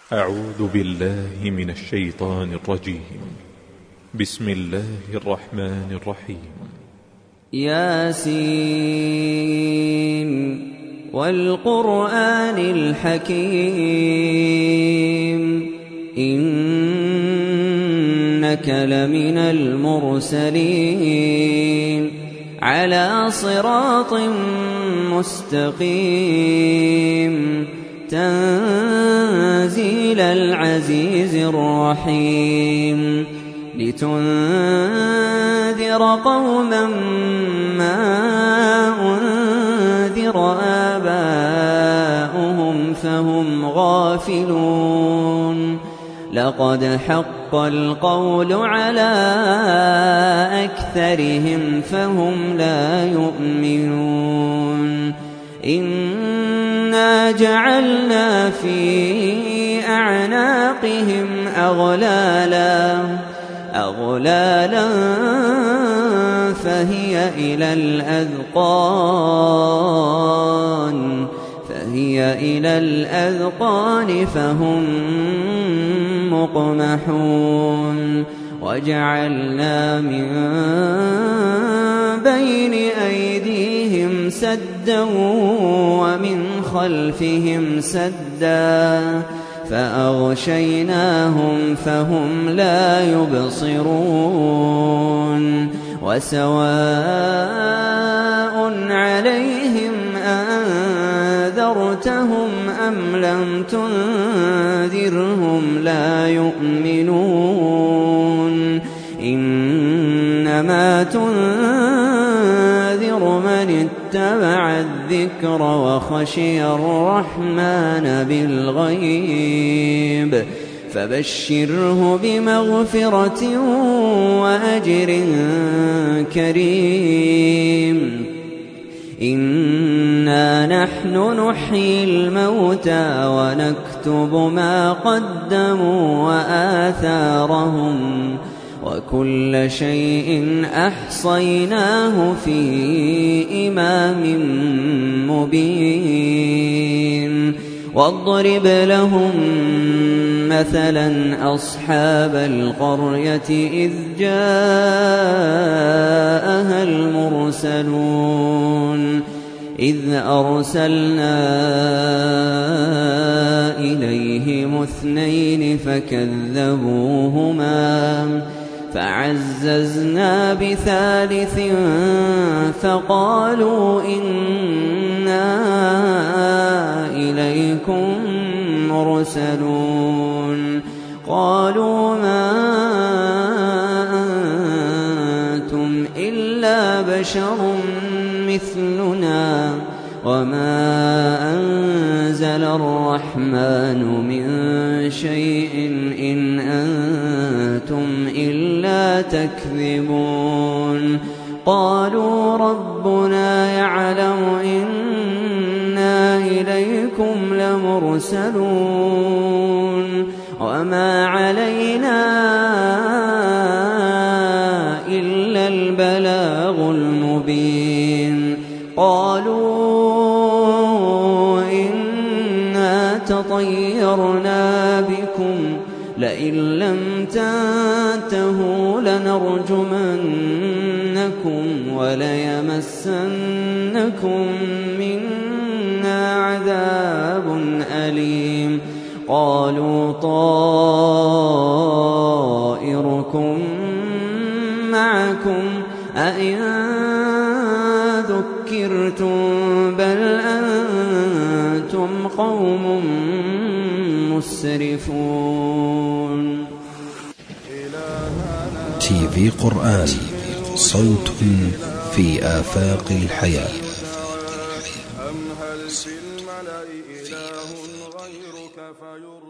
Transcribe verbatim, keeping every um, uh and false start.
أعوذ بالله من الشيطان الرجيم. بسم الله الرحمن الرحيم. ياسين والقرآن الحكيم إنك لمن المرسلين على صراط مستقيم تنزيل العزيز الرحيم لتنذر قوما ما أنذر آباؤهم فهم غافلون لقد حق القول على أكثرهم فهم لا يؤمنون إنا جعلنا في أعناقهم أغلالا أغلالا فهي إلى الأذقان فهي إلى الأذقان فهم مقمحون وجعلنا من بين أيديهم سدا ومن خلفهم سدا فأغشيناهم فهم لا يبصرون وسواء عليهم أنذرتهم أم لم تنذرهم لا يؤمنون إنما تنذر من اتبع الذكر وخشي الرحمن بالغيب فبشره بمغفرة وأجر كريم إنا نحن نحيي الموتى ونكتب ما قدموا وآثارهم وكل شيء أحصيناه في إمام مبين واضرب لهم مثلا أصحاب القرية إذ جاءها المرسلون إذ أرسلنا إليهم اثنين فكذبوهما فعززنا بثالث فقالوا إنا إليكم مرسلون قالوا ما أنتم إلا بشر مثلنا وما أنزل الرحمن من شيء إن أنتم إلا تكذبون قالوا ربنا يعلم إنا إليكم لمرسلون وما علينا إلا البلاغ المبين قالوا إنا تطيرنا بكم لئن لم تنتهوا لنرجمنكم وليمسنكم منا عذاب أليم قالوا طائركم معكم أئن ذكرتم بل أنتم قوم مسرفون. تي في قرآن صوت في آفاق الحياة. أم هل في الملأ إله غيرك فيرى